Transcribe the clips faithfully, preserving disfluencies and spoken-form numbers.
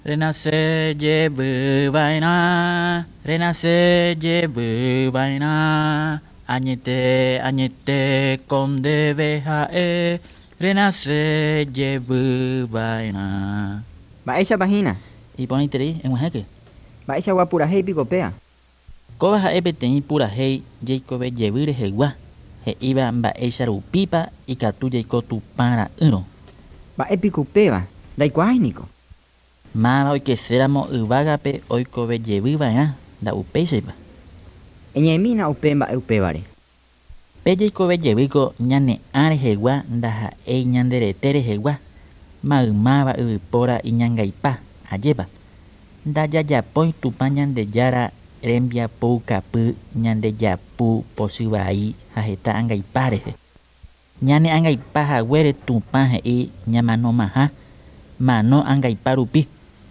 Renace lleve vaina, renace lleve vaina, añete, añete con debeja e, renace lleve vaina. Mba'éicha pahína. Iponiteri en Oaxaca. Mba'éichagua purahéi pikopea. Koba ha'e peteĩ purahéi jaikove jevy rehegua, he'íva mba'éicha rupípa ikatu jaiko tupã ra'ỹrõ. Mba'épiko upéva, ndaikuaaíniko. Máva oikeséramo yvágape oikove jevýva'erã nda'upéichaipa. Eñemína upe mba'e upévare. Pe jaikove jevýko ñane'ã rehegua ndaha'éi ñande rete rehegua, maymáva yvypóra iñangaipa ajépa. Ndajajapói Tupã Ñandejára rembiapokapy ñandejapu pochývai ha heta ãngaipa rehe. Ñane'ãngaipahaguére Tupã he'i ñamanomaha mano ãngaipa rupi.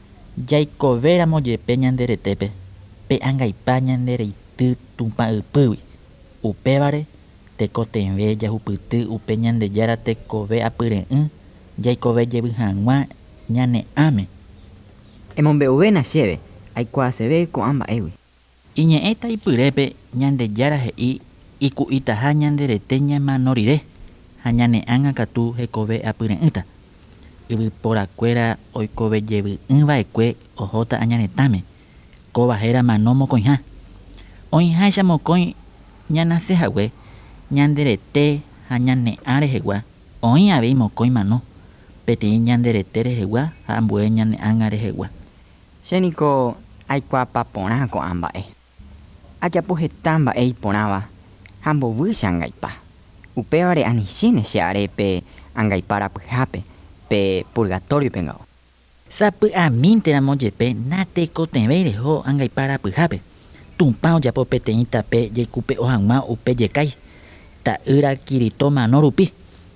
Jaikovéramo jepe ñande retépe pe ãngaipa ñande reity Tupã ýpýgui. Upévare tekotẽve jahupyty upe Ñandejára tekove apyre'ỹ jaikove jevy hag̃ua ñane'ãme. Emombe'uvéna chéve, aikuaaseve ko'ã mba'égui. Iñe'ẽta ipyrépe Ñandejára he'i iku'itaha ñande rete ñamano rire ha ñane'ãngä katu hekove apyre'ỹta. Yvyporakuéra oikove jevy'ỹva'ekue ohóta añaretãme. Kovahéra mano mokõiha. Oĩháicha mokõi ñanasehague ñande rete ha ñane'ã rehegua. Oĩ avei mokõi mano peteĩ ñande rete rehegua ha ambue ñane'ãngã rehegua. Chéniko aikuaapa porã ko'ã mba'e. Ajapo heta mba'e iporãva ha mbovýcha ãngaipa. Upévare anichíne che arépe ãngaipa rapyhápe pe purgatoriopengavo. Sapy'amínteramo jepe natekotẽvéi reho ãngaipa rapyhápe. Tupã ojapo peteĩ tape jaikupe ohag̃ua upe jekai ta'ýra Kirito mano rupi.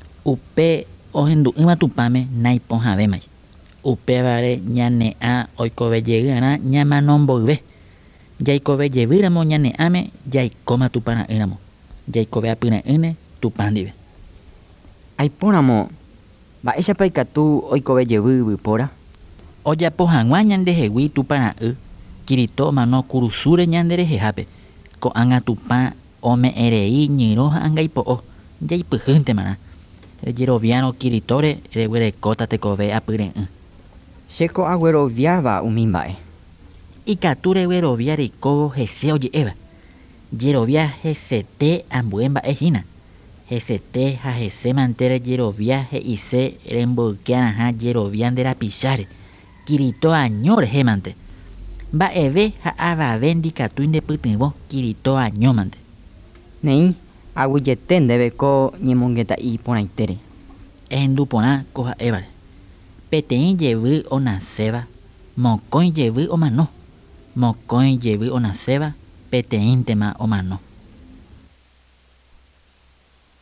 Upe ohendu'ỹva Tupãme naipohavẽmai. Upévare ñane'ã oikove jeý'arã ñamanomboyve. Jaikove jevýramo ñane'ãme jaikóma Tupã ra'ỹramo. Jaikove apyre'ỹne Tupã ndive. Aipóramo, mba'éichapa ikatu oikove jevy yvypóra. Ojapo hag̃ua ñandehegui Tupã ra'y Kirito omano kurusúre ñande rehehápe. Ko'ág̃a Tupã ome'ẽrei ñyrõ ha ãngaipo'o jaipyhýntemarã. Rejeroviárõ Kiritóre reguerekóta tekove apyre'ỹ. Chéko agueroviáva umi mba'e. Ikatu reguerovia reikóvo hese oje'éva. Jerovia hesete ambue mba'ehína. Hesete ha hesémante rejerovia he'ise remboyke'arãha jerovia nde rapicháre. Kirito año rehémante. Mba'eve ha avave ndikatúi ndepytyvõ Kirito añómante. Ne'i aguyete ndéveko ñemongetã'i porãitere. Ehendu porã ko ha'évare. Peteĩ jevy onaséva, mokõi jevy omano. Mokõi jevy onaséva, peteĩntema omano.